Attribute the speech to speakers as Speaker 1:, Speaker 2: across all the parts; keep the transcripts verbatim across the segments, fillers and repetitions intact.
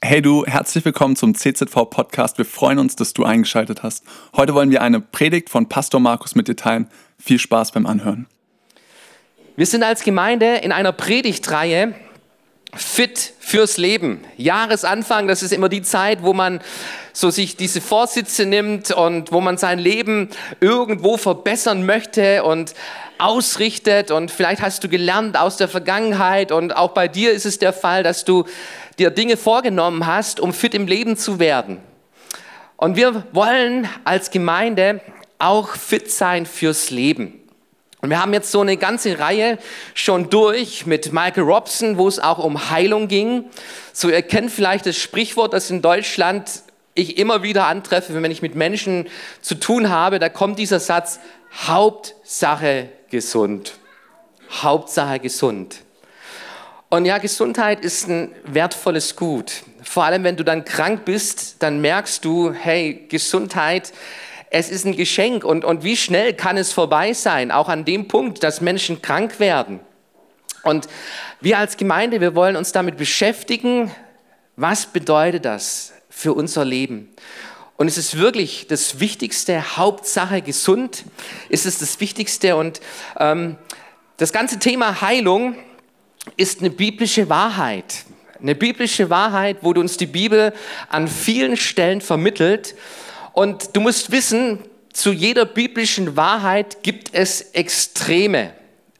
Speaker 1: Hey du, herzlich willkommen zum C Z V-Podcast. Wir freuen uns, dass du eingeschaltet hast. Heute wollen wir eine Predigt von Pastor Markus mit dir teilen. Viel Spaß beim Anhören.
Speaker 2: Wir sind als Gemeinde in einer Predigtreihe Fit fürs Leben. Jahresanfang, das ist immer die Zeit, wo man so sich diese Vorsätze nimmt und wo man sein Leben irgendwo verbessern möchte und ausrichtet. Und vielleicht hast du gelernt aus der Vergangenheit und auch bei dir ist es der Fall, dass du dir Dinge vorgenommen hast, um fit im Leben zu werden. Und wir wollen als Gemeinde auch fit sein fürs Leben. Und wir haben jetzt so eine ganze Reihe schon durch mit Michael Robson, wo es auch um Heilung ging. So, ihr kennt vielleicht das Sprichwort, das in Deutschland ich immer wieder antreffe, wenn ich mit Menschen zu tun habe, da kommt dieser Satz, Hauptsache gesund. Hauptsache gesund. Und ja, Gesundheit ist ein wertvolles Gut. Vor allem, wenn du dann krank bist, dann merkst du, hey, Gesundheit, es ist ein Geschenk. Und, und wie schnell kann es vorbei sein, auch an dem Punkt, dass Menschen krank werden. Und wir als Gemeinde, wir wollen uns damit beschäftigen, was bedeutet das für unser Leben? Und es ist wirklich das Wichtigste, Hauptsache gesund, ist es das Wichtigste. Und ähm, das ganze Thema Heilung ist eine biblische Wahrheit. Eine biblische Wahrheit, wo uns die Bibel an vielen Stellen vermittelt. Und du musst wissen, zu jeder biblischen Wahrheit gibt es Extreme.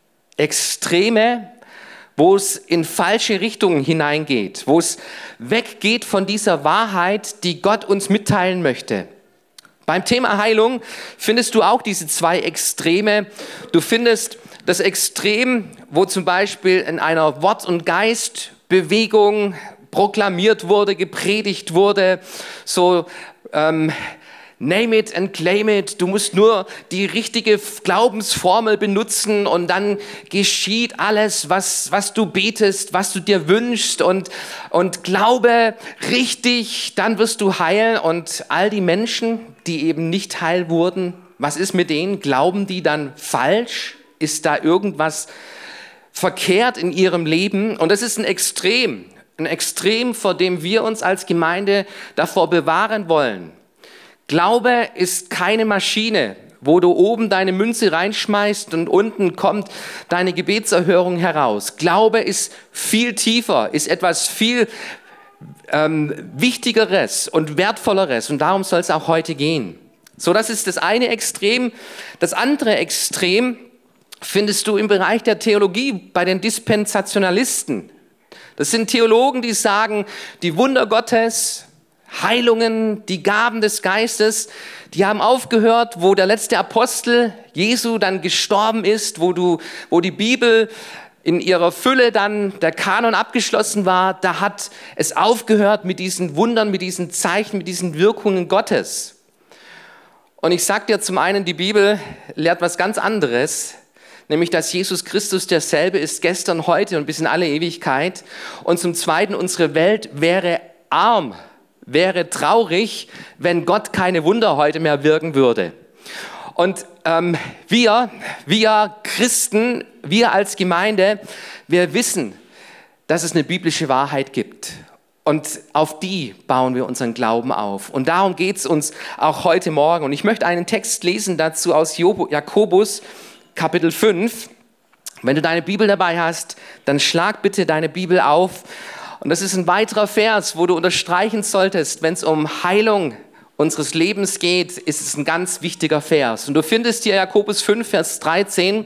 Speaker 2: Extreme, wo es in falsche Richtungen hineingeht, wo es weggeht von dieser Wahrheit, die Gott uns mitteilen möchte. Beim Thema Heilung findest du auch diese zwei Extreme. Du findest das Extrem, wo zum Beispiel in einer Wort- und Geistbewegung proklamiert wurde, gepredigt wurde, so ähm, name it and claim it, du musst nur die richtige Glaubensformel benutzen und dann geschieht alles, was, was du betest, was du dir wünschst und, und glaube richtig, dann wirst du heilen. Und all die Menschen, die eben nicht heil wurden, was ist mit denen? Glauben die dann falsch? Ist da irgendwas verkehrt in ihrem Leben? Und das ist ein Extrem, ein Extrem, vor dem wir uns als Gemeinde davor bewahren wollen. Glaube ist keine Maschine, wo du oben deine Münze reinschmeißt und unten kommt deine Gebetserhörung heraus. Glaube ist viel tiefer, ist etwas viel ähm, Wichtigeres und Wertvolleres und darum soll es auch heute gehen. So, das ist das eine Extrem. Das andere Extrem findest du im Bereich der Theologie bei den Dispensationalisten. Das sind Theologen, die sagen, die Wunder Gottes, Heilungen, die Gaben des Geistes, die haben aufgehört, wo der letzte Apostel Jesu dann gestorben ist, wo, du, wo die Bibel in ihrer Fülle dann der Kanon abgeschlossen war. Da hat es aufgehört mit diesen Wundern, mit diesen Zeichen, mit diesen Wirkungen Gottes. Und ich sage dir zum einen, die Bibel lehrt was ganz anderes, nämlich dass Jesus Christus derselbe ist gestern, heute und bis in alle Ewigkeit. Und zum Zweiten, unsere Welt wäre arm, wäre traurig, wenn Gott keine Wunder heute mehr wirken würde. Und ähm, wir, wir Christen, wir als Gemeinde, wir wissen, dass es eine biblische Wahrheit gibt. Und auf die bauen wir unseren Glauben auf. Und darum geht es uns auch heute Morgen. Und ich möchte einen Text lesen dazu aus Jakobus, Kapitel fünf. Wenn du deine Bibel dabei hast, dann schlag bitte deine Bibel auf. Und das ist ein weiterer Vers, wo du unterstreichen solltest, wenn es um Heilung unseres Lebens geht, ist es ein ganz wichtiger Vers. Und du findest hier Jakobus fünf, Vers dreizehn,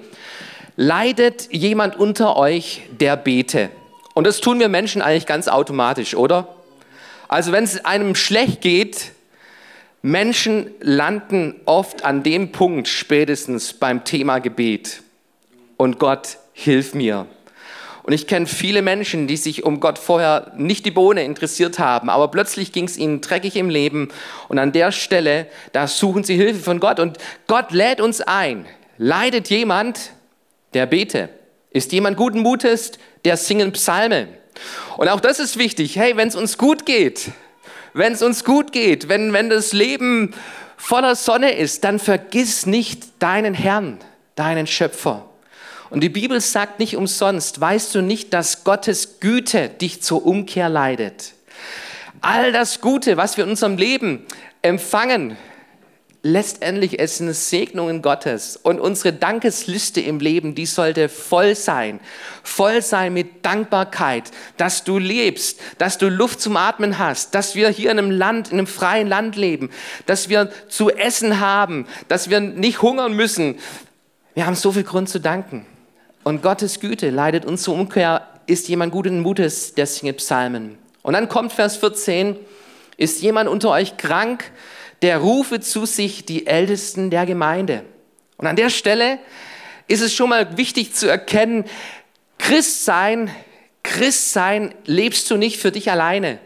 Speaker 2: leidet jemand unter euch, der bete. Und das tun wir Menschen eigentlich ganz automatisch, oder? Also wenn es einem schlecht geht, Menschen landen oft an dem Punkt spätestens beim Thema Gebet. Und Gott, hilf mir. Und ich kenne viele Menschen, die sich um Gott vorher nicht die Bohne interessiert haben, aber plötzlich ging es ihnen dreckig im Leben und an der Stelle, da suchen sie Hilfe von Gott und Gott lädt uns ein. Leidet jemand, der bete? Ist jemand guten Mutes, der singen Psalme? Und auch das ist wichtig. Hey, wenn es uns gut geht, wenn es uns gut geht, wenn, wenn das Leben voller Sonne ist, dann vergiss nicht deinen Herrn, deinen Schöpfer. Und die Bibel sagt nicht umsonst, weißt du nicht, dass Gottes Güte dich zur Umkehr leitet? All das Gute, was wir in unserem Leben empfangen, letztendlich ist eine Segnung Gottes. Und unsere Dankesliste im Leben, die sollte voll sein. Voll sein mit Dankbarkeit, dass du lebst, dass du Luft zum Atmen hast, dass wir hier in einem Land, in einem freien Land leben, dass wir zu essen haben, dass wir nicht hungern müssen. Wir haben so viel Grund zu danken. Und Gottes Güte leitet uns zur Umkehr. Ist jemand guten Mutes, der singt Psalmen. Und dann kommt Vers vierzehn. Ist jemand unter euch krank, der rufe zu sich die Ältesten der Gemeinde. Und an der Stelle ist es schon mal wichtig zu erkennen, Christsein, Christsein lebst du nicht für dich alleine.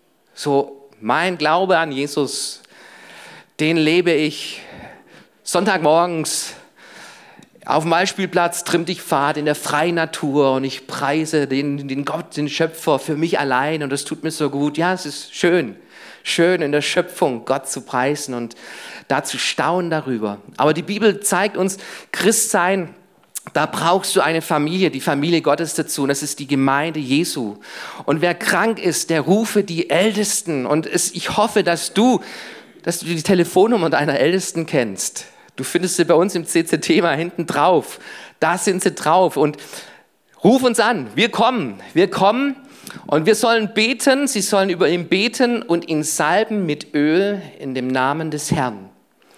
Speaker 2: So, mein Glaube an Jesus, den lebe ich Sonntagmorgens auf dem Ballspielplatz, trimmt ich Pfad in der freien Natur und ich preise den, den Gott, den Schöpfer für mich allein und das tut mir so gut. Ja, es ist schön, schön in der Schöpfung Gott zu preisen und da zu staunen darüber. Aber die Bibel zeigt uns, Christsein, da brauchst du eine Familie, die Familie Gottes dazu und das ist die Gemeinde Jesu. Und wer krank ist, der rufe die Ältesten und es, ich hoffe, dass du, dass du die Telefonnummer deiner Ältesten kennst. Du findest sie bei uns im C C T mal hinten drauf. Da sind sie drauf. Und ruf uns an. Wir kommen. Wir kommen und wir sollen beten. Sie sollen über ihn beten und ihn salben mit Öl in dem Namen des Herrn.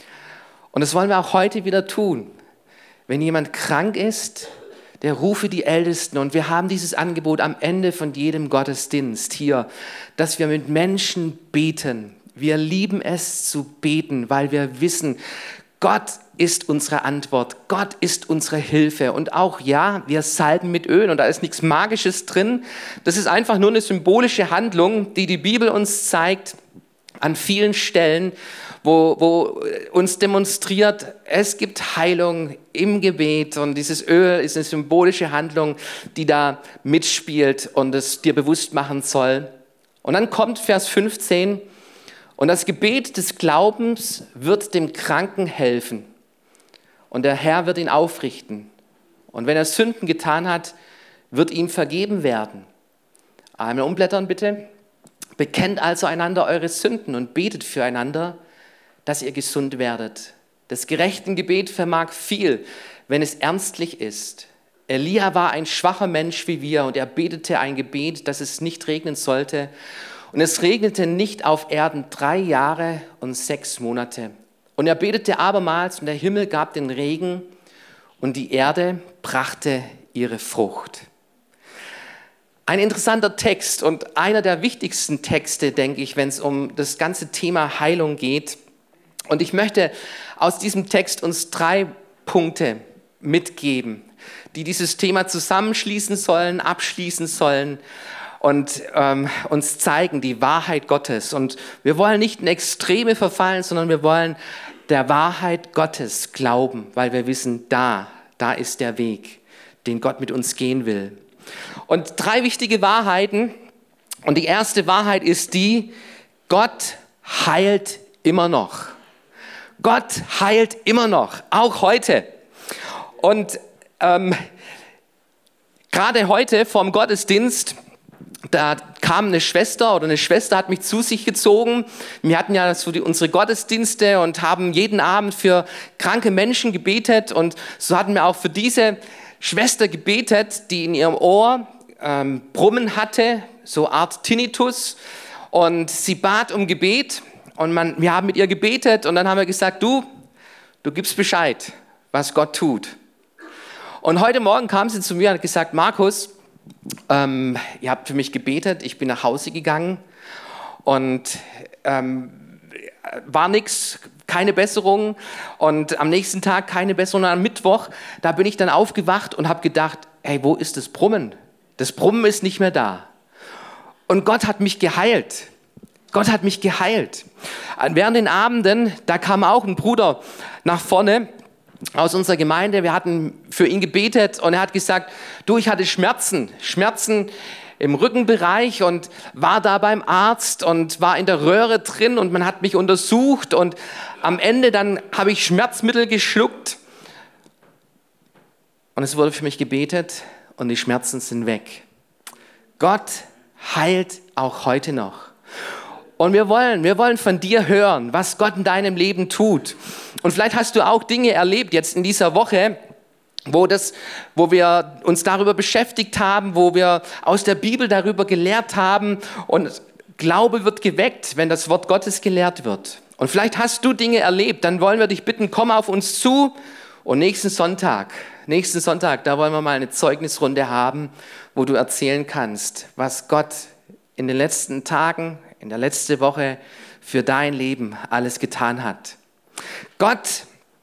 Speaker 2: Und das wollen wir auch heute wieder tun. Wenn jemand krank ist, der rufe die Ältesten. Und wir haben dieses Angebot am Ende von jedem Gottesdienst hier, dass wir mit Menschen beten. Wir lieben es zu beten, weil wir wissen, Gott ist unsere Antwort, Gott ist unsere Hilfe und auch, ja, wir salben mit Öl und da ist nichts Magisches drin. Das ist einfach nur eine symbolische Handlung, die die Bibel uns zeigt an vielen Stellen, wo, wo uns demonstriert, es gibt Heilung im Gebet und dieses Öl ist eine symbolische Handlung, die da mitspielt und es dir bewusst machen soll. Und dann kommt Vers fünfzehn. Und das Gebet des Glaubens wird dem Kranken helfen. Und der Herr wird ihn aufrichten. Und wenn er Sünden getan hat, wird ihm vergeben werden. Einmal umblättern bitte. Bekennt also einander eure Sünden und betet füreinander, dass ihr gesund werdet. Das gerechte Gebet vermag viel, wenn es ernstlich ist. Elia war ein schwacher Mensch wie wir und er betete ein Gebet, dass es nicht regnen sollte. Und es regnete nicht auf Erden drei Jahre und sechs Monate. Und er betete abermals und der Himmel gab den Regen und die Erde brachte ihre Frucht. Ein interessanter Text und einer der wichtigsten Texte, denke ich, wenn es um das ganze Thema Heilung geht. Und ich möchte aus diesem Text uns drei Punkte mitgeben, die dieses Thema zusammenschließen sollen, abschließen sollen. Und ähm, uns zeigen die Wahrheit Gottes. Und wir wollen nicht in Extreme verfallen, sondern wir wollen der Wahrheit Gottes glauben, weil wir wissen, da, da ist der Weg, den Gott mit uns gehen will. Und drei wichtige Wahrheiten. Und die erste Wahrheit ist die, Gott heilt immer noch. Gott heilt immer noch, auch heute. Und ähm, gerade heute vorm Gottesdienst, da kam eine Schwester oder eine Schwester hat mich zu sich gezogen. Wir hatten ja so die, unsere Gottesdienste und haben jeden Abend für kranke Menschen gebetet. Und so hatten wir auch für diese Schwester gebetet, die in ihrem Ohr ähm, Brummen hatte, so Art Tinnitus. Und sie bat um Gebet und man, wir haben mit ihr gebetet und dann haben wir gesagt, du, du gibst Bescheid, was Gott tut. Und heute Morgen kam sie zu mir und hat gesagt, Markus, Ähm, ihr habt für mich gebetet, ich bin nach Hause gegangen und ähm, war nichts, keine Besserung und am nächsten Tag keine Besserung, am Mittwoch, da bin ich dann aufgewacht und habe gedacht, hey, wo ist das Brummen? Das Brummen ist nicht mehr da. Und Gott hat mich geheilt. Gott hat mich geheilt. Während den Abenden, da kam auch ein Bruder nach vorne, aus unserer Gemeinde, wir hatten für ihn gebetet und er hat gesagt, du, ich hatte Schmerzen, Schmerzen im Rückenbereich und war da beim Arzt und war in der Röhre drin und man hat mich untersucht und am Ende dann habe ich Schmerzmittel geschluckt und es wurde für mich gebetet und die Schmerzen sind weg. Gott heilt auch heute noch. Und wir wollen, wir wollen von dir hören, was Gott in deinem Leben tut. Und vielleicht hast du auch Dinge erlebt jetzt in dieser Woche, wo, das, wo wir uns darüber beschäftigt haben, wo wir aus der Bibel darüber gelehrt haben. Und Glaube wird geweckt, wenn das Wort Gottes gelehrt wird. Und vielleicht hast du Dinge erlebt, dann wollen wir dich bitten, komm auf uns zu. Und nächsten Sonntag, nächsten Sonntag, da wollen wir mal eine Zeugnisrunde haben, wo du erzählen kannst, was Gott in den letzten Tagen, in der letzten Woche für dein Leben alles getan hat. Gott,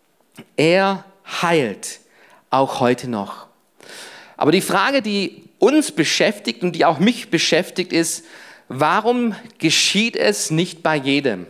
Speaker 2: er heilt auch heute noch. Aber die Frage, die uns beschäftigt und die auch mich beschäftigt, ist, warum geschieht es nicht bei jedem?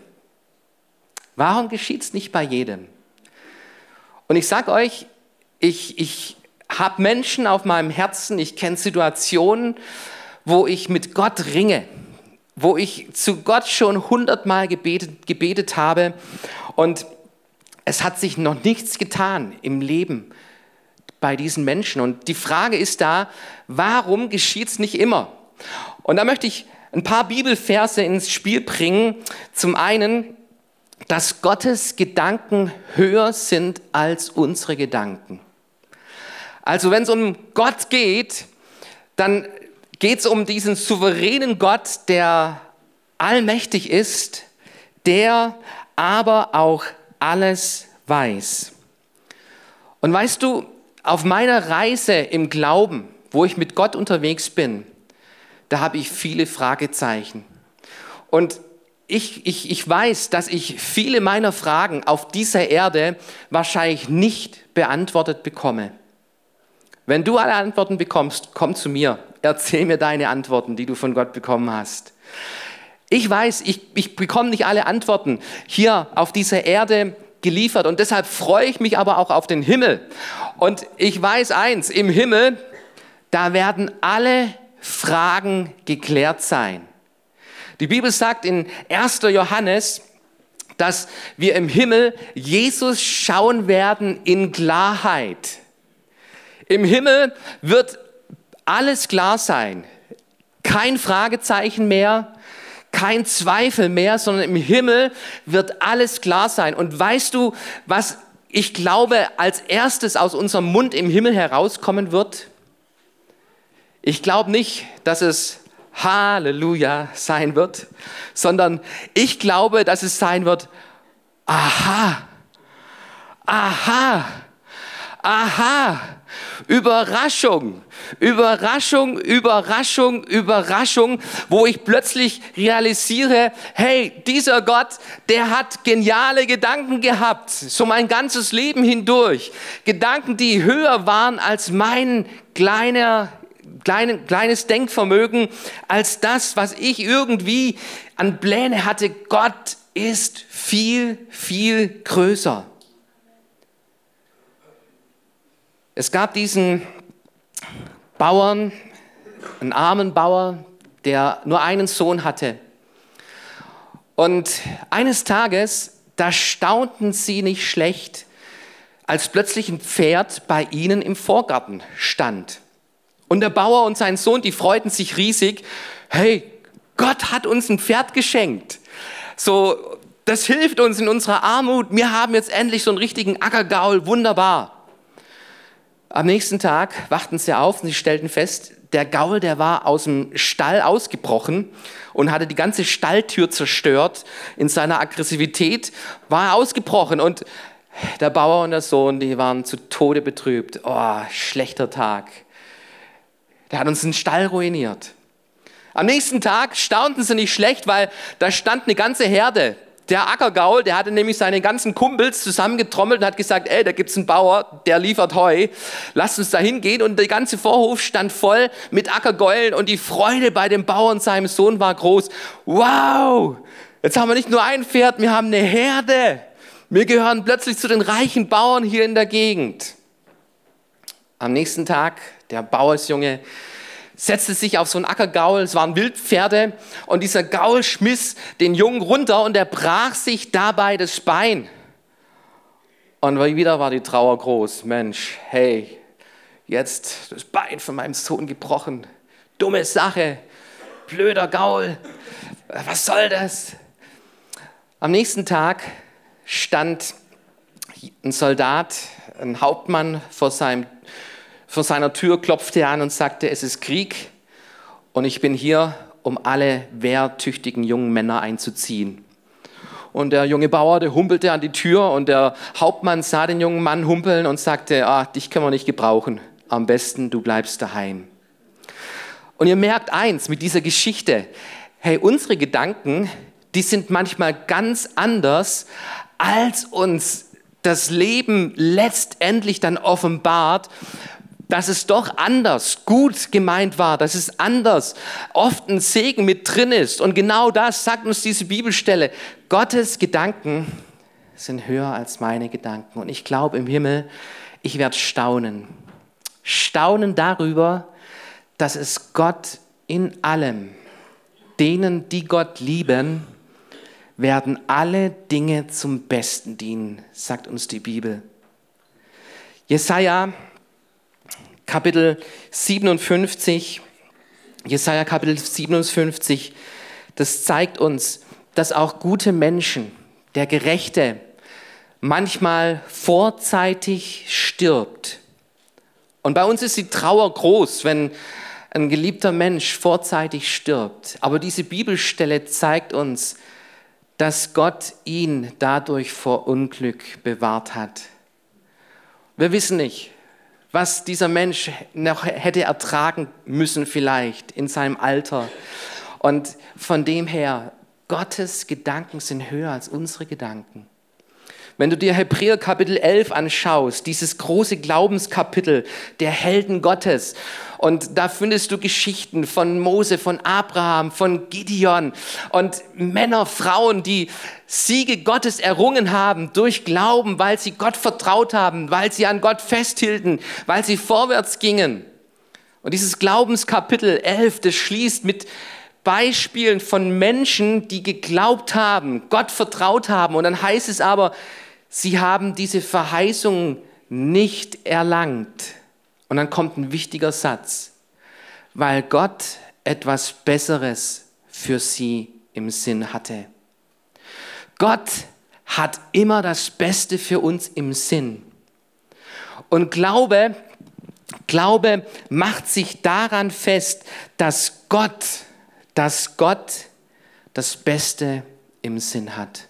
Speaker 2: Warum geschieht es nicht bei jedem? Und ich sage euch, ich, ich habe Menschen auf meinem Herzen, ich kenne Situationen, wo ich mit Gott ringe, wo ich zu Gott schon hundertmal gebetet, gebetet habe und es hat sich noch nichts getan im Leben bei diesen Menschen. Und die Frage ist da, warum geschieht es nicht immer? Und da möchte ich ein paar Bibelverse ins Spiel bringen. Zum einen, dass Gottes Gedanken höher sind als unsere Gedanken. Also wenn es um Gott geht, dann geht es um diesen souveränen Gott, der allmächtig ist, der aber auch alles weiß. Und weißt du, auf meiner Reise im Glauben, wo ich mit Gott unterwegs bin, da habe ich viele Fragezeichen. Und ich, ich, ich weiß, dass ich viele meiner Fragen auf dieser Erde wahrscheinlich nicht beantwortet bekomme. Wenn du alle Antworten bekommst, komm zu mir. Erzähl mir deine Antworten, die du von Gott bekommen hast. Ich weiß, ich, ich bekomme nicht alle Antworten hier auf dieser Erde geliefert und deshalb freue ich mich aber auch auf den Himmel. Und ich weiß eins, im Himmel, da werden alle Fragen geklärt sein. Die Bibel sagt in erster Johannes, dass wir im Himmel Jesus schauen werden in Klarheit. Im Himmel wird alles klar sein. Kein Fragezeichen mehr, kein Zweifel mehr, sondern im Himmel wird alles klar sein. Und weißt du, was ich glaube, als erstes aus unserem Mund im Himmel herauskommen wird? Ich glaube nicht, dass es Halleluja sein wird, sondern ich glaube, dass es sein wird, aha, aha, aha, Überraschung, Überraschung, Überraschung, Überraschung, wo ich plötzlich realisiere, hey, dieser Gott, der hat geniale Gedanken gehabt, so mein ganzes Leben hindurch. Gedanken, die höher waren als mein kleiner, klein, kleines Denkvermögen, als das, was ich irgendwie an Pläne hatte. Gott ist viel, viel größer. Es gab diesen Bauern, einen armen Bauer, der nur einen Sohn hatte. Und eines Tages, da staunten sie nicht schlecht, als plötzlich ein Pferd bei ihnen im Vorgarten stand. Und der Bauer und sein Sohn, die freuten sich riesig. Hey, Gott hat uns ein Pferd geschenkt. So, das hilft uns in unserer Armut. Wir haben jetzt endlich so einen richtigen Ackergaul, wunderbar. Am nächsten Tag wachten sie auf und sie stellten fest, der Gaul, der war aus dem Stall ausgebrochen und hatte die ganze Stalltür zerstört. In seiner Aggressivität war er ausgebrochen und der Bauer und der Sohn, die waren zu Tode betrübt. Oh, schlechter Tag. Der hat uns den Stall ruiniert. Am nächsten Tag staunten sie nicht schlecht, weil da stand eine ganze Herde. Der Ackergaul, der hatte nämlich seine ganzen Kumpels zusammengetrommelt und hat gesagt, ey, da gibt's einen Bauer, der liefert Heu, lasst uns da hingehen. Und der ganze Vorhof stand voll mit Ackergäulen und die Freude bei dem Bauer und seinem Sohn war groß. Wow, jetzt haben wir nicht nur ein Pferd, wir haben eine Herde. Wir gehören plötzlich zu den reichen Bauern hier in der Gegend. Am nächsten Tag, der Bauersjunge setzte sich auf so einen Ackergaul, es waren Wildpferde und dieser Gaul schmiss den Jungen runter und er brach sich dabei das Bein. Und wieder war die Trauer groß. Mensch, hey, jetzt das Bein von meinem Sohn gebrochen. Dumme Sache, blöder Gaul. Was soll das? Am nächsten Tag stand ein Soldat, ein Hauptmann vor, seinem, vor seiner Tür, klopfte an und sagte, es ist Krieg und ich bin hier, um alle wehrtüchtigen jungen Männer einzuziehen. Und der junge Bauer, der humpelte an die Tür und der Hauptmann sah den jungen Mann humpeln und sagte, ah, dich können wir nicht gebrauchen, am besten du bleibst daheim. Und ihr merkt eins mit dieser Geschichte, hey, unsere Gedanken, die sind manchmal ganz anders, als uns das Leben letztendlich dann offenbart, dass es doch anders gut gemeint war, dass es anders oft ein Segen mit drin ist. Und genau das sagt uns diese Bibelstelle. Gottes Gedanken sind höher als meine Gedanken. Und ich glaube im Himmel, ich werde staunen. Staunen darüber, dass es Gott in allem, denen, die Gott lieben, werden alle Dinge zum Besten dienen, sagt uns die Bibel. Jesaja Kapitel siebenundfünfzig, Jesaja Kapitel siebenundfünfzig, das zeigt uns, dass auch gute Menschen, der Gerechte, manchmal vorzeitig stirbt. Und bei uns ist die Trauer groß, wenn ein geliebter Mensch vorzeitig stirbt. Aber diese Bibelstelle zeigt uns, dass Gott ihn dadurch vor Unglück bewahrt hat. Wir wissen nicht, was dieser Mensch noch hätte ertragen müssen vielleicht in seinem Alter. Und von dem her, Gottes Gedanken sind höher als unsere Gedanken. Wenn du dir Hebräer Kapitel elf anschaust, dieses große Glaubenskapitel der Helden Gottes, und da findest du Geschichten von Mose, von Abraham, von Gideon und Männer, Frauen, die Siege Gottes errungen haben durch Glauben, weil sie Gott vertraut haben, weil sie an Gott festhielten, weil sie vorwärts gingen. Und dieses Glaubenskapitel elf, das schließt mit Beispielen von Menschen, die geglaubt haben, Gott vertraut haben. Und dann heißt es aber, sie haben diese Verheißung nicht erlangt. Und dann kommt ein wichtiger Satz, weil Gott etwas Besseres für sie im Sinn hatte. Gott hat immer das Beste für uns im Sinn. Und Glaube, Glaube macht sich daran fest, dass Gott, dass Gott das Beste im Sinn hat.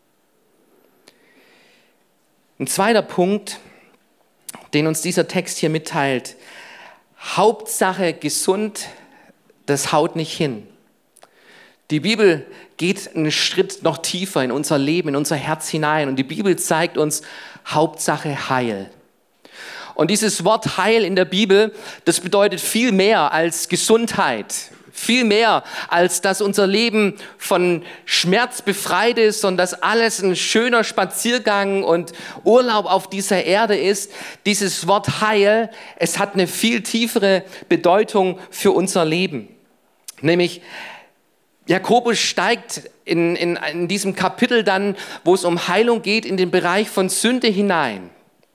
Speaker 2: Ein zweiter Punkt, den uns dieser Text hier mitteilt. Hauptsache gesund, das haut nicht hin. Die Bibel geht einen Schritt noch tiefer in unser Leben, in unser Herz hinein. Und die Bibel zeigt uns Hauptsache Heil. Und dieses Wort Heil in der Bibel, das bedeutet viel mehr als Gesundheit. Viel mehr, als dass unser Leben von Schmerz befreit ist und dass alles ein schöner Spaziergang und Urlaub auf dieser Erde ist. Dieses Wort Heil, es hat eine viel tiefere Bedeutung für unser Leben. Nämlich Jakobus steigt in, in, in diesem Kapitel dann, wo es um Heilung geht, in den Bereich von Sünde hinein.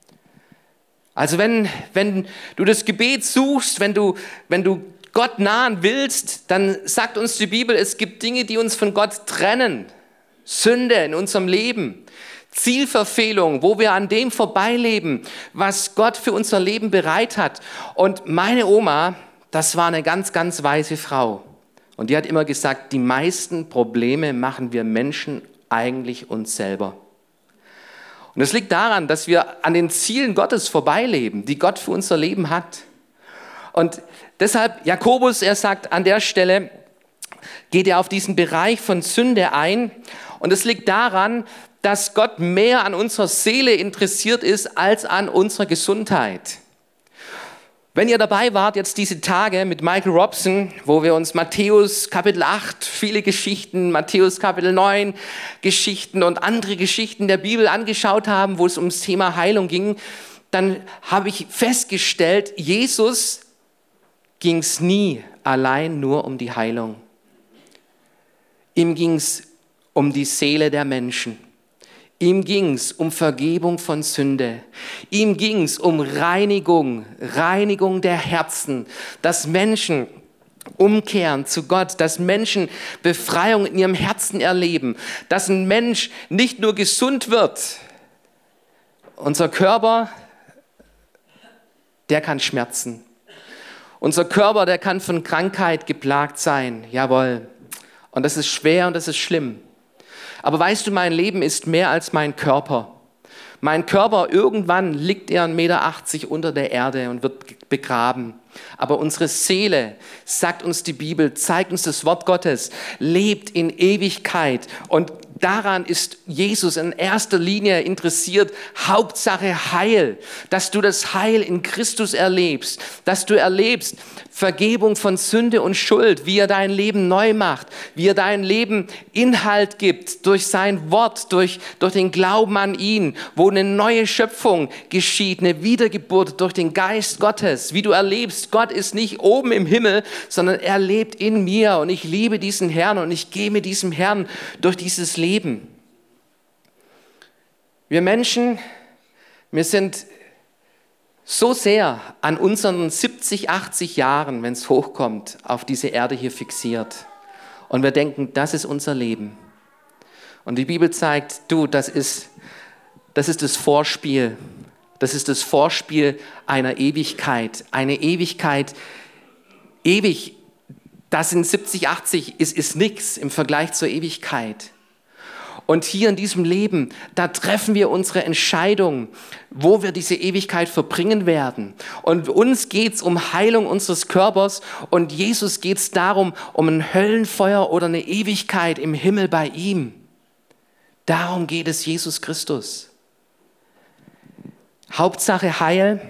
Speaker 2: Also wenn, wenn du das Gebet suchst, wenn du, wenn du Gott nahen willst, dann sagt uns die Bibel, es gibt Dinge, die uns von Gott trennen. Sünde in unserem Leben, Zielverfehlung, wo wir an dem vorbeileben, was Gott für unser Leben bereit hat. Und meine Oma, das war eine ganz, ganz weise Frau. Und die hat immer gesagt, die meisten Probleme machen wir Menschen eigentlich uns selber. Und das liegt daran, dass wir an den Zielen Gottes vorbeileben, die Gott für unser Leben hat. Und deshalb, Jakobus, er sagt an der Stelle, geht er auf diesen Bereich von Sünde ein. Und es liegt daran, dass Gott mehr an unserer Seele interessiert ist als an unserer Gesundheit. Wenn ihr dabei wart, jetzt diese Tage mit Michael Robson, wo wir uns Matthäus Kapitel acht, viele Geschichten, Matthäus Kapitel neun Geschichten und andere Geschichten der Bibel angeschaut haben, wo es ums Thema Heilung ging, dann habe ich festgestellt, Jesus ging es nie allein nur um die Heilung. Ihm ging es um die Seele der Menschen. Ihm ging es um Vergebung von Sünde. Ihm ging es um Reinigung, Reinigung der Herzen, dass Menschen umkehren zu Gott, dass Menschen Befreiung in ihrem Herzen erleben, dass ein Mensch nicht nur gesund wird. Unser Körper, der kann schmerzen. Unser Körper, der kann von Krankheit geplagt sein, jawohl. Und das ist schwer und das ist schlimm. Aber weißt du, mein Leben ist mehr als mein Körper. Mein Körper, irgendwann liegt er ein Meter achtzig unter der Erde und wird begraben. Aber unsere Seele, sagt uns die Bibel, zeigt uns das Wort Gottes, lebt in Ewigkeit. Und daran ist Jesus in erster Linie interessiert. Hauptsache Heil, dass du das Heil in Christus erlebst, dass du erlebst Vergebung von Sünde und Schuld, wie er dein Leben neu macht, wie er dein Leben Inhalt gibt durch sein Wort, durch, durch den Glauben an ihn, wo eine neue Schöpfung geschieht, eine Wiedergeburt durch den Geist Gottes, wie du erlebst, Gott ist nicht oben im Himmel, sondern er lebt in mir und ich liebe diesen Herrn und ich gehe mit diesem Herrn durch dieses Leben. Wir Menschen, wir sind so sehr an unseren siebzig, achtzig Jahren, wenn es hochkommt, auf diese Erde hier fixiert. Und wir denken, das ist unser Leben. Und die Bibel zeigt, du, das ist, das ist das Vorspiel. Das ist das Vorspiel einer Ewigkeit. Eine Ewigkeit, ewig, das sind siebzig, achtzig, ist, ist nichts im Vergleich zur Ewigkeit. Und hier in diesem Leben, da treffen wir unsere Entscheidung, wo wir diese Ewigkeit verbringen werden. Und uns geht es um Heilung unseres Körpers und Jesus geht es darum, um ein Höllenfeuer oder eine Ewigkeit im Himmel bei ihm. Darum geht es Jesus Christus. Hauptsache Heil,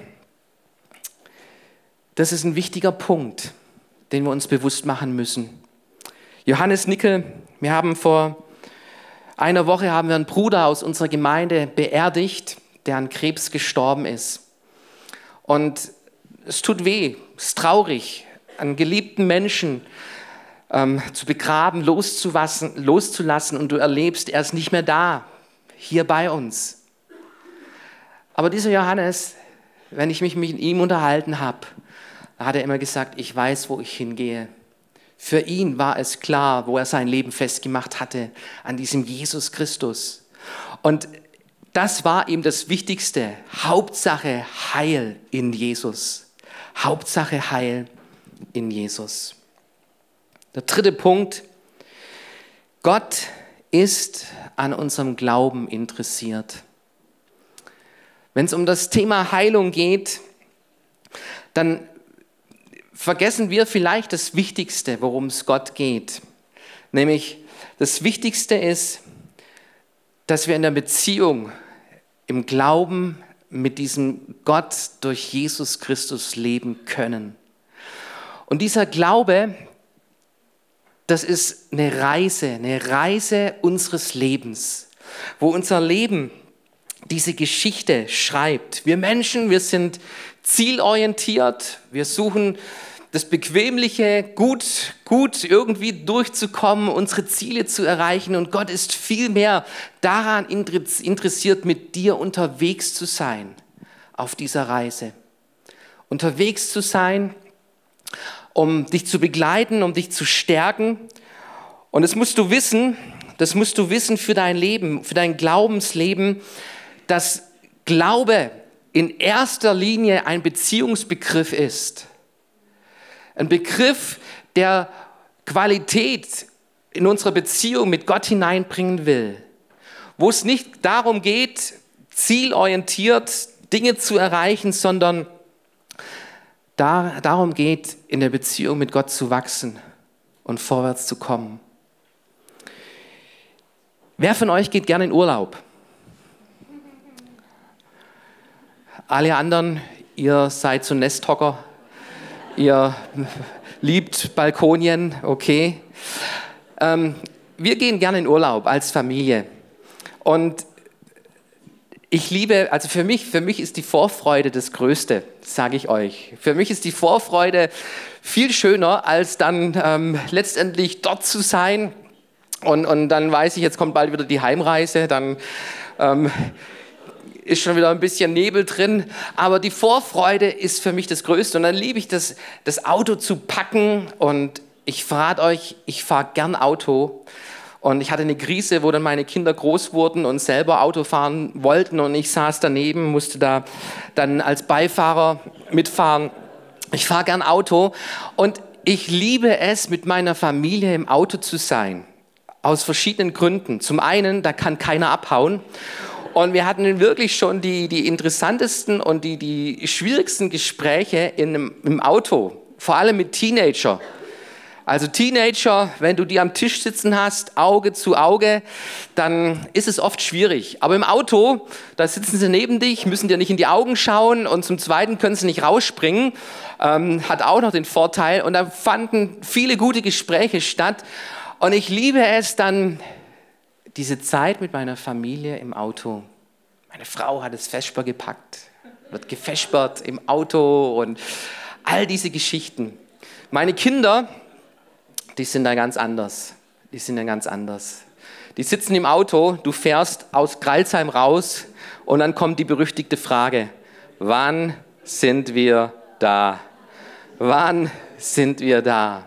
Speaker 2: das ist ein wichtiger Punkt, den wir uns bewusst machen müssen. Johannes Nickel, wir haben vor einer Woche haben wir einen Bruder aus unserer Gemeinde beerdigt, der an Krebs gestorben ist. Und es tut weh, es ist traurig, einen geliebten Menschen ähm, zu begraben, loszulassen, loszulassen und du erlebst, er ist nicht mehr da, hier bei uns. Aber dieser Johannes, wenn ich mich mit ihm unterhalten habe, hat er immer gesagt, ich weiß, wo ich hingehe. Für ihn war es klar, wo er sein Leben festgemacht hatte, an diesem Jesus Christus. Und das war ihm das Wichtigste. Hauptsache Heil in Jesus. Hauptsache Heil in Jesus. Der dritte Punkt. Gott ist an unserem Glauben interessiert. Wenn es um das Thema Heilung geht, dann vergessen wir vielleicht das Wichtigste, worum es Gott geht. Nämlich, das Wichtigste ist, dass wir in der Beziehung, im Glauben mit diesem Gott durch Jesus Christus leben können. Und dieser Glaube, das ist eine Reise, eine Reise unseres Lebens, wo unser Leben diese Geschichte schreibt. Wir Menschen, wir sind zielorientiert, wir suchen das Bequemliche, gut, gut irgendwie durchzukommen, unsere Ziele zu erreichen. Und Gott ist viel mehr daran interessiert, mit dir unterwegs zu sein auf dieser Reise. Unterwegs zu sein, um dich zu begleiten, um dich zu stärken. Und das musst du wissen, das musst du wissen für dein Leben, für dein Glaubensleben, dass Glaube in erster Linie ein Beziehungsbegriff ist. Ein Begriff, der Qualität in unsere Beziehung mit Gott hineinbringen will. Wo es nicht darum geht, zielorientiert Dinge zu erreichen, sondern da, darum geht, in der Beziehung mit Gott zu wachsen und vorwärts zu kommen. Wer von euch geht gerne in Urlaub? Alle anderen, ihr seid so Nesthocker. Ihr liebt Balkonien, okay. Ähm, wir gehen gerne in Urlaub als Familie. Und ich liebe, also für mich, für mich ist die Vorfreude das Größte, sage ich euch. Für mich ist die Vorfreude viel schöner, als dann ähm, letztendlich dort zu sein. Und, und dann weiß ich, jetzt kommt bald wieder die Heimreise. Dann ähm, ist schon wieder ein bisschen Nebel drin, aber die Vorfreude ist für mich das Größte. Und dann liebe ich das, das Auto zu packen und ich verrate euch, ich fahre gern Auto. Und ich hatte eine Krise, wo dann meine Kinder groß wurden und selber Auto fahren wollten und ich saß daneben, musste da dann als Beifahrer mitfahren. Ich fahre gern Auto und ich liebe es, mit meiner Familie im Auto zu sein. Aus verschiedenen Gründen. Zum einen, da kann keiner abhauen. Und wir hatten wirklich schon die, die interessantesten und die, die schwierigsten Gespräche in einem, im Auto. Vor allem mit Teenager. Also Teenager, wenn du die am Tisch sitzen hast, Auge zu Auge, dann ist es oft schwierig. Aber im Auto, da sitzen sie neben dich, müssen dir nicht in die Augen schauen und zum Zweiten können sie nicht rausspringen. Ähm, hat auch noch den Vorteil. Und da fanden viele gute Gespräche statt. Und ich liebe es dann, diese Zeit mit meiner Familie im Auto. Meine Frau hat das Vesper gepackt, wird gefespert im Auto und all diese Geschichten. Meine Kinder, die sind da ganz anders. Die sind da ganz anders. Die sitzen im Auto, du fährst aus Crailsheim raus und dann kommt die berüchtigte Frage, wann sind wir da? Wann sind wir da?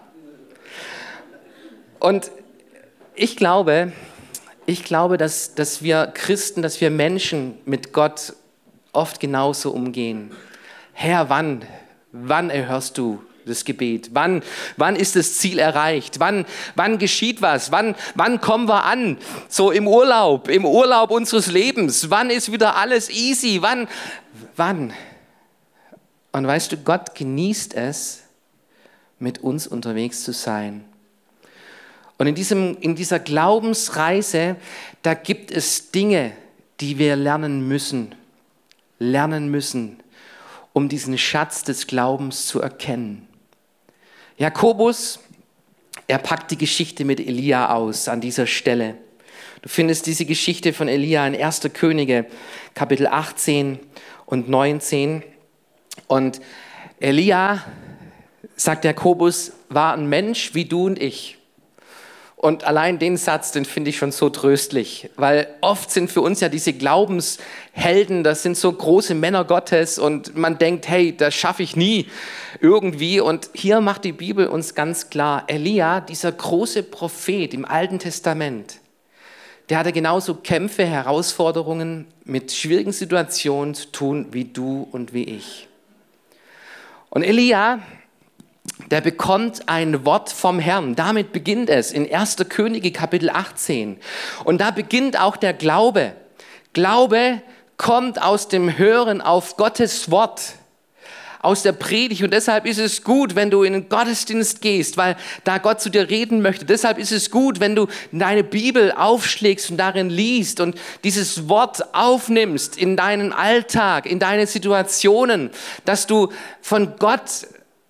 Speaker 2: Und ich glaube, ich glaube, dass, dass wir Christen, dass wir Menschen mit Gott oft genauso umgehen. Herr, wann, wann erhörst du das Gebet? Wann, wann ist das Ziel erreicht? Wann, wann geschieht was? Wann, wann kommen wir an? So im Urlaub, im Urlaub unseres Lebens. Wann ist wieder alles easy? Wann, wann? Und weißt du, Gott genießt es, mit uns unterwegs zu sein. Und in, diesem, in dieser Glaubensreise, da gibt es Dinge, die wir lernen müssen, lernen müssen, um diesen Schatz des Glaubens zu erkennen. Jakobus, er packt die Geschichte mit Elia aus an dieser Stelle. Du findest diese Geschichte von Elia in erster Könige, Kapitel achtzehn und neunzehn. Und Elia, sagt Jakobus, war ein Mensch wie du und ich. Und allein den Satz, den finde ich schon so tröstlich, weil oft sind für uns ja diese Glaubenshelden, das sind so große Männer Gottes und man denkt, hey, das schaffe ich nie irgendwie. Und hier macht die Bibel uns ganz klar, Elia, dieser große Prophet im Alten Testament, der hatte genauso Kämpfe, Herausforderungen mit schwierigen Situationen zu tun wie du und wie ich. Und Elia, der bekommt ein Wort vom Herrn. Damit beginnt es in erster Könige Kapitel achtzehn. Und da beginnt auch der Glaube. Glaube kommt aus dem Hören auf Gottes Wort, aus der Predigt. Und deshalb ist es gut, wenn du in den Gottesdienst gehst, weil da Gott zu dir reden möchte. Deshalb ist es gut, wenn du deine Bibel aufschlägst und darin liest und dieses Wort aufnimmst in deinen Alltag, in deine Situationen, dass du von Gott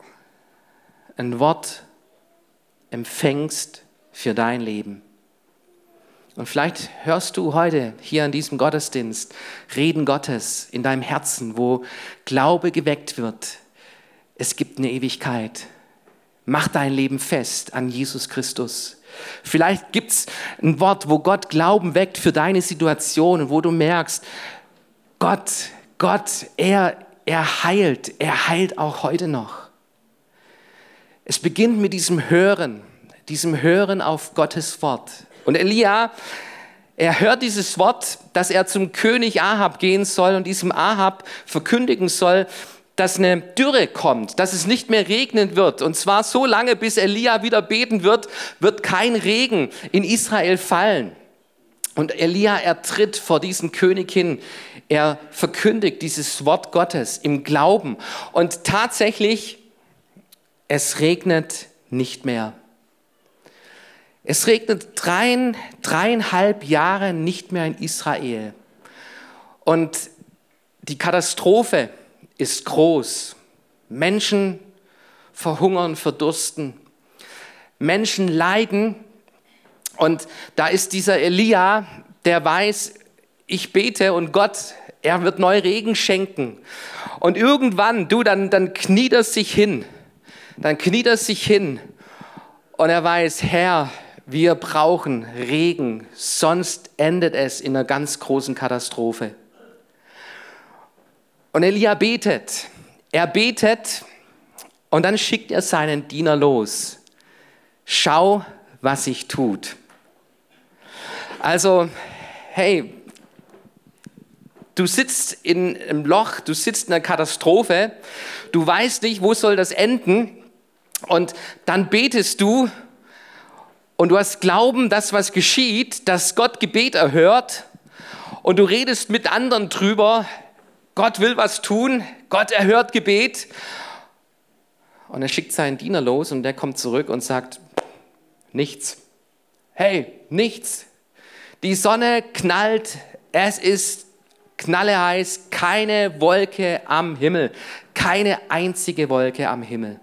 Speaker 2: ein Wort empfängst für dein Leben. Und vielleicht hörst du heute hier in diesem Gottesdienst Reden Gottes in deinem Herzen, wo Glaube geweckt wird. Es gibt eine Ewigkeit. Mach dein Leben fest an Jesus Christus. Vielleicht gibt es ein Wort, wo Gott Glauben weckt für deine Situation, wo du merkst, Gott, Gott, er, er heilt, er heilt auch heute noch. Es beginnt mit diesem Hören, diesem Hören auf Gottes Wort. Und Elia, er hört dieses Wort, dass er zum König Ahab gehen soll und diesem Ahab verkündigen soll, dass eine Dürre kommt, dass es nicht mehr regnen wird. Und zwar so lange, bis Elia wieder beten wird, wird kein Regen in Israel fallen. Und Elia, er tritt vor diesen König hin. Er verkündigt dieses Wort Gottes im Glauben. Und tatsächlich, es regnet nicht mehr. Es regnet drein, dreieinhalb Jahre nicht mehr in Israel. Und die Katastrophe ist groß. Menschen verhungern, verdursten. Menschen leiden. Und da ist dieser Elia, der weiß, ich bete und Gott, er wird neu Regen schenken. Und irgendwann, du, dann, dann kniet er sich hin. Dann kniet er sich hin und er weiß, Herr, wir brauchen Regen, sonst endet es in einer ganz großen Katastrophe. Und Elia betet. Er betet und dann schickt er seinen Diener los. Schau, was sich tut. Also, hey, du sitzt in einem Loch, du sitzt in einer Katastrophe, du weißt nicht, wo soll das enden und dann betest du und du hast Glauben, dass was geschieht, dass Gott Gebet erhört und du redest mit anderen drüber, Gott will was tun, Gott erhört Gebet und er schickt seinen Diener los und der kommt zurück und sagt, nichts. Hey, nichts. Die Sonne knallt, es ist knalleheiß, keine Wolke am Himmel, keine einzige Wolke am Himmel.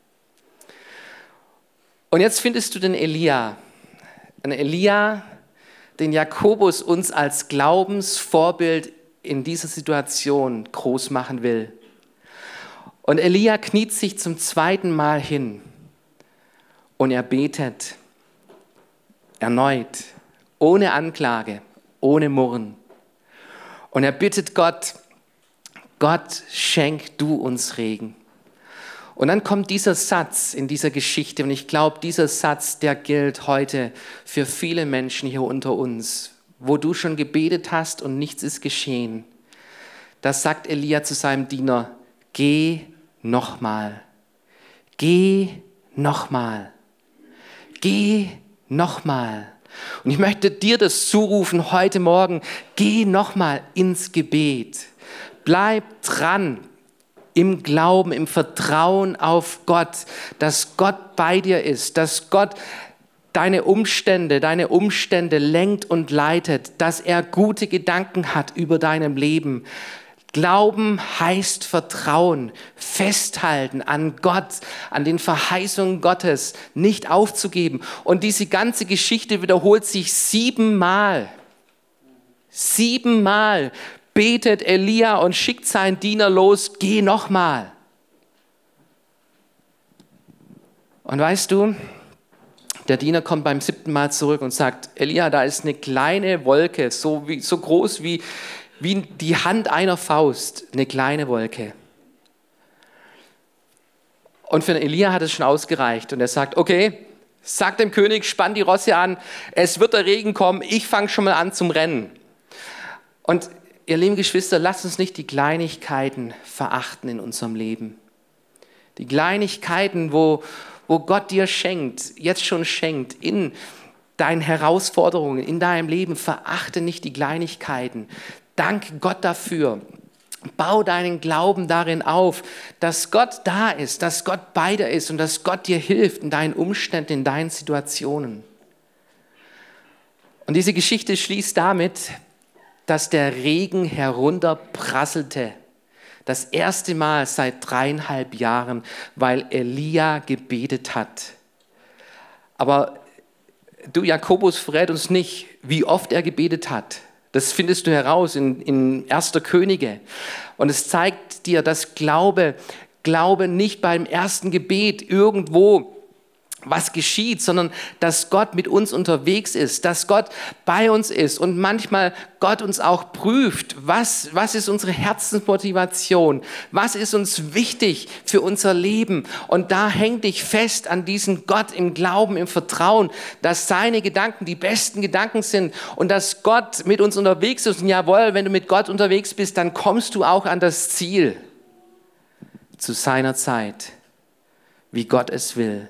Speaker 2: Und jetzt findest du den Elia, einen Elia, den Jakobus uns als Glaubensvorbild in dieser Situation groß machen will. Und Elia kniet sich zum zweiten Mal hin und er betet erneut, ohne Anklage, ohne Murren. Und er bittet Gott, Gott, schenk du uns Regen. Und dann kommt dieser Satz in dieser Geschichte und ich glaube, dieser Satz, der gilt heute für viele Menschen hier unter uns, wo du schon gebetet hast und nichts ist geschehen. Da sagt Elia zu seinem Diener, geh nochmal, geh nochmal, geh nochmal. Und ich möchte dir das zurufen heute Morgen, geh nochmal ins Gebet, bleib dran im Glauben, im Vertrauen auf Gott, dass Gott bei dir ist, dass Gott deine Umstände, deine Umstände lenkt und leitet, dass er gute Gedanken hat über deinem Leben. Glauben heißt Vertrauen, festhalten an Gott, an den Verheißungen Gottes, nicht aufzugeben. Und diese ganze Geschichte wiederholt sich siebenmal. Siebenmal betet Elia und schickt seinen Diener los, geh nochmal. Und weißt du, der Diener kommt beim siebten Mal zurück und sagt, Elia, da ist eine kleine Wolke, so, wie, so groß wie, wie die Hand einer Faust, eine kleine Wolke. Und für Elia hat es schon ausgereicht und er sagt, okay, sag dem König, spann die Rosse an, es wird der Regen kommen, ich fange schon mal an zum Rennen. Und ihr lieben Geschwister, lasst uns nicht die Kleinigkeiten verachten in unserem Leben. Die Kleinigkeiten, wo wo Gott dir schenkt, jetzt schon schenkt, in deinen Herausforderungen, in deinem Leben, verachte nicht die Kleinigkeiten. Danke Gott dafür. Bau deinen Glauben darin auf, dass Gott da ist, dass Gott bei dir ist und dass Gott dir hilft in deinen Umständen, in deinen Situationen. Und diese Geschichte schließt damit, dass der Regen herunterprasselte. Das erste Mal seit dreieinhalb Jahren, weil Elia gebetet hat. Aber du, Jakobus verrät uns nicht, wie oft er gebetet hat. Das findest du heraus in, in erster Könige. Und es zeigt dir, dass Glaube, Glaube nicht beim ersten Gebet irgendwo was geschieht, sondern dass Gott mit uns unterwegs ist, dass Gott bei uns ist und manchmal Gott uns auch prüft, was, was ist unsere Herzensmotivation, was ist uns wichtig für unser Leben und da häng dich fest an diesen Gott im Glauben, im Vertrauen, dass seine Gedanken die besten Gedanken sind und dass Gott mit uns unterwegs ist und jawohl, wenn du mit Gott unterwegs bist, dann kommst du auch an das Ziel zu seiner Zeit, wie Gott es will.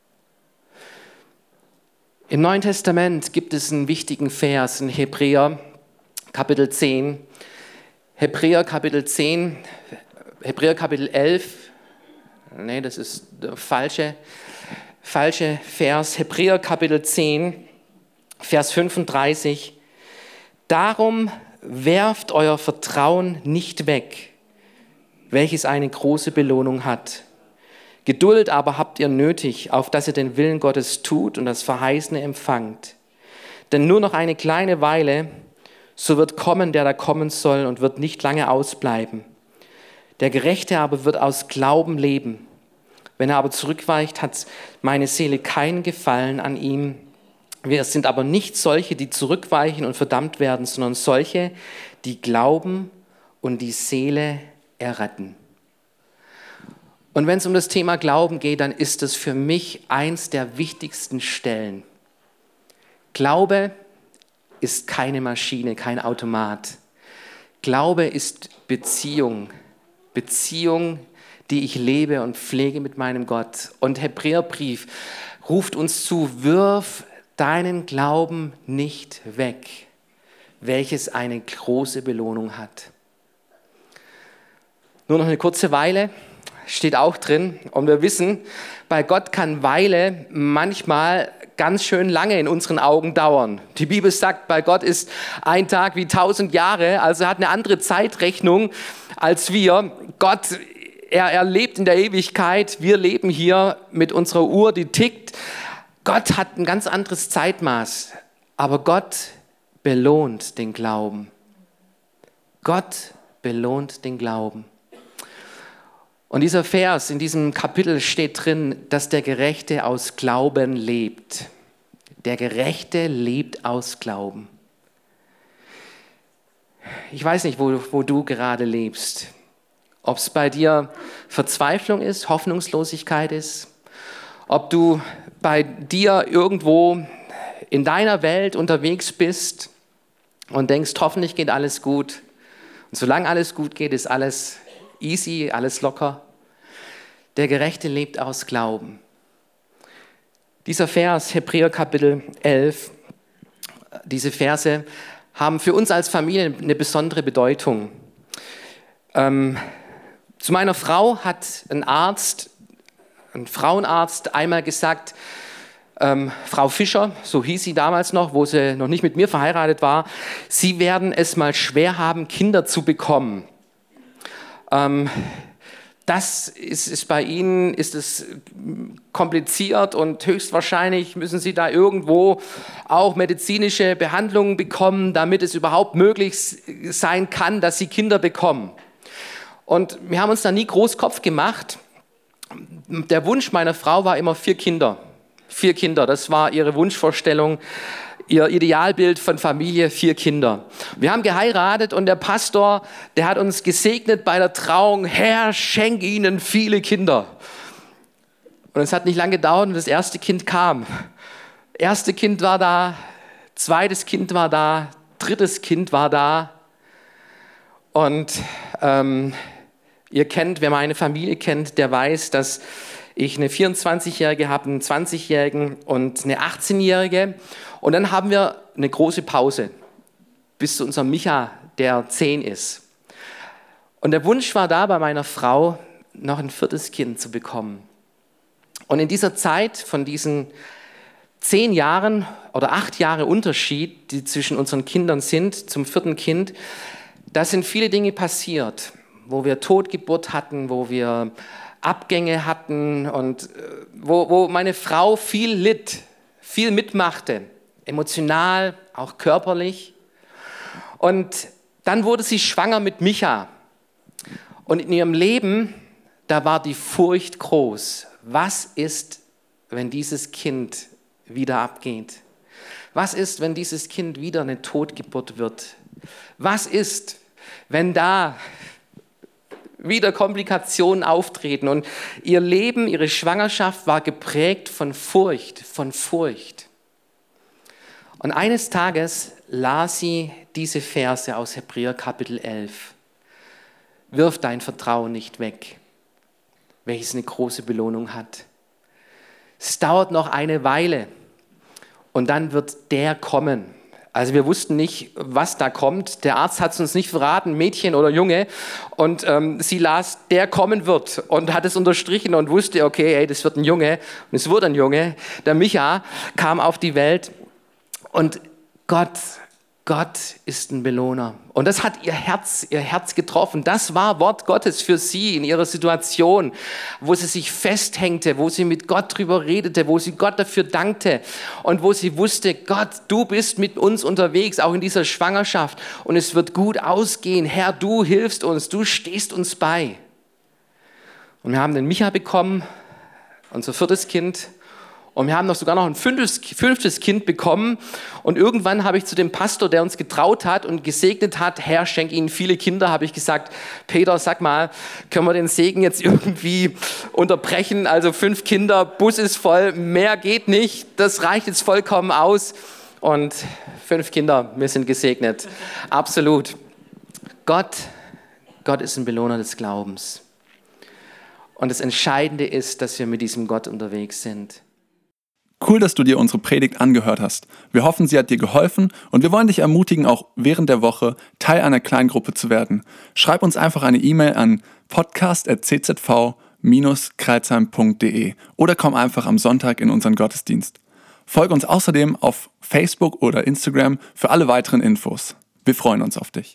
Speaker 2: Im Neuen Testament gibt es einen wichtigen Vers in Hebräer Kapitel zehn. Hebräer Kapitel zehn, Hebräer Kapitel elf, nee, das ist der falsche, falsche Vers. Hebräer Kapitel zehn, Vers fünfunddreißig. Darum werft euer Vertrauen nicht weg, welches eine große Belohnung hat. Geduld aber habt ihr nötig, auf dass ihr den Willen Gottes tut und das Verheißene empfangt. Denn nur noch eine kleine Weile, so wird kommen, der da kommen soll und wird nicht lange ausbleiben. Der Gerechte aber wird aus Glauben leben. Wenn er aber zurückweicht, hat meine Seele keinen Gefallen an ihm. Wir sind aber nicht solche, die zurückweichen und verdammt werden, sondern solche, die glauben und die Seele erretten. Und wenn es um das Thema Glauben geht, dann ist es für mich eins der wichtigsten Stellen. Glaube ist keine Maschine, kein Automat. Glaube ist Beziehung. Beziehung, die ich lebe und pflege mit meinem Gott. Und Hebräerbrief ruft uns zu, wirf deinen Glauben nicht weg, welches eine große Belohnung hat. Nur noch eine kurze Weile. Steht auch drin. Und wir wissen, bei Gott kann Weile manchmal ganz schön lange in unseren Augen dauern. Die Bibel sagt, bei Gott ist ein Tag wie tausend Jahre, also er hat eine andere Zeitrechnung als wir. Gott, er, er lebt in der Ewigkeit, wir leben hier mit unserer Uhr, die tickt. Gott hat ein ganz anderes Zeitmaß, aber Gott belohnt den Glauben. Gott belohnt den Glauben. Und dieser Vers in diesem Kapitel steht drin, dass der Gerechte aus Glauben lebt. Der Gerechte lebt aus Glauben. Ich weiß nicht, wo, wo du gerade lebst. Ob es bei dir Verzweiflung ist, Hoffnungslosigkeit ist. Ob du bei dir irgendwo in deiner Welt unterwegs bist und denkst, hoffentlich geht alles gut. Und solange alles gut geht, ist alles easy, alles locker. Der Gerechte lebt aus Glauben. Dieser Vers, Hebräer Kapitel elf, diese Verse haben für uns als Familie eine besondere Bedeutung. Ähm, zu meiner Frau hat ein Arzt, ein Frauenarzt einmal gesagt, ähm, Frau Fischer, so hieß sie damals noch, wo sie noch nicht mit mir verheiratet war, Sie werden es mal schwer haben, Kinder zu bekommen. Ähm, das ist, ist bei Ihnen ist es kompliziert und höchstwahrscheinlich müssen Sie da irgendwo auch medizinische Behandlungen bekommen, damit es überhaupt möglich sein kann, dass Sie Kinder bekommen. Und wir haben uns da nie groß Kopf gemacht. Der Wunsch meiner Frau war immer vier Kinder. Vier Kinder, das war ihre Wunschvorstellung. Ihr Idealbild von Familie, vier Kinder. Wir haben geheiratet und der Pastor, der hat uns gesegnet bei der Trauung, Herr, schenk ihnen viele Kinder. Und es hat nicht lange gedauert und das erste Kind kam. Erste Kind war da, zweites Kind war da, drittes Kind war da. Und ähm, ihr kennt, wer meine Familie kennt, der weiß, dass ich eine vierundzwanzigjährige habe, einen zwanzigjährigen und eine achtzehnjährige. Und dann haben wir eine große Pause bis zu unserem Micha, der zehn ist. Und der Wunsch war da bei meiner Frau, noch ein viertes Kind zu bekommen. Und in dieser Zeit von diesen zehn Jahren oder acht Jahre Unterschied, die zwischen unseren Kindern sind, zum vierten Kind, da sind viele Dinge passiert, wo wir Totgeburt hatten, wo wir Abgänge hatten und wo, wo meine Frau viel litt, viel mitmachte, emotional, auch körperlich. Und dann wurde sie schwanger mit Micha. Und in ihrem Leben, da war die Furcht groß. Was ist, wenn dieses Kind wieder abgeht? Was ist, wenn dieses Kind wieder eine Totgeburt wird? Was ist, wenn da wieder Komplikationen auftreten? Und ihr Leben, ihre Schwangerschaft war geprägt von Furcht, von Furcht. Und eines Tages las sie diese Verse aus Hebräer Kapitel elf. Wirf dein Vertrauen nicht weg, welches eine große Belohnung hat. Es dauert noch eine Weile und dann wird der kommen. Also wir wussten nicht, was da kommt. Der Arzt hat es uns nicht verraten, Mädchen oder Junge. Und ähm, sie las, der kommen wird und hat es unterstrichen und wusste, okay, hey, das wird ein Junge. Und es wurde ein Junge. Der Micha kam auf die Welt und Gott, Gott ist ein Belohner. Und das hat ihr Herz, ihr Herz getroffen. Das war Wort Gottes für sie in ihrer Situation, wo sie sich festhängte, wo sie mit Gott drüber redete, wo sie Gott dafür dankte und wo sie wusste, Gott, du bist mit uns unterwegs, auch in dieser Schwangerschaft und es wird gut ausgehen. Herr, du hilfst uns, du stehst uns bei. Und wir haben den Micha bekommen, unser viertes Kind, Und wir haben noch sogar noch ein fünftes, fünftes Kind bekommen. Und irgendwann habe ich zu dem Pastor, der uns getraut hat und gesegnet hat, Herr, schenk ihnen viele Kinder, habe ich gesagt, Peter, sag mal, können wir den Segen jetzt irgendwie unterbrechen? Also fünf Kinder, Bus ist voll, mehr geht nicht, das reicht jetzt vollkommen aus. Und fünf Kinder, wir sind gesegnet. Absolut. Gott, Gott ist ein Belohner des Glaubens. Und das Entscheidende ist, dass wir mit diesem Gott unterwegs sind.
Speaker 1: Cool, dass du dir unsere Predigt angehört hast. Wir hoffen, sie hat dir geholfen und wir wollen dich ermutigen, auch während der Woche Teil einer Kleingruppe zu werden. Schreib uns einfach eine E-Mail an podcast at c z v dash kreilsheim punkt d e oder komm einfach am Sonntag in unseren Gottesdienst. Folge uns außerdem auf Facebook oder Instagram für alle weiteren Infos. Wir freuen uns auf dich.